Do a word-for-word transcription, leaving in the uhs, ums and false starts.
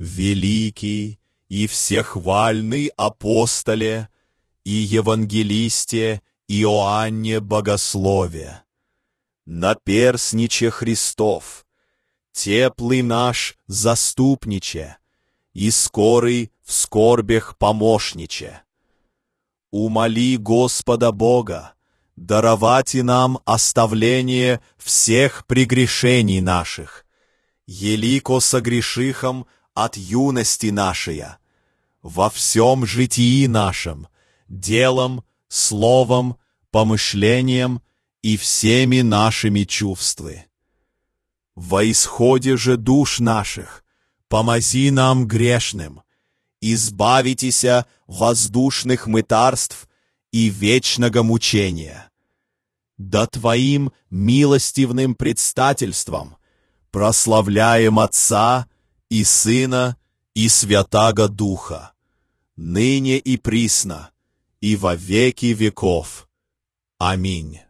великий и всехвальный апостоле и евангелисте Иоанне Богослове, наперсниче Христов, теплый наш заступниче и скорый в скорбях помощниче. Умоли Господа Бога даровать и нам оставление всех прегрешений наших, елико согрешихом от юности нашей, во всем житии нашем, делом, словом, помышлением и всеми нашими чувствы. Во исходе же душ наших помози нам грешным, избавитеся воздушных мытарств и вечного мучения. Да Твоим милостивным предстательством прославляем Отца и Сына и Святаго Духа, ныне и присно, и во веки веков. Аминь.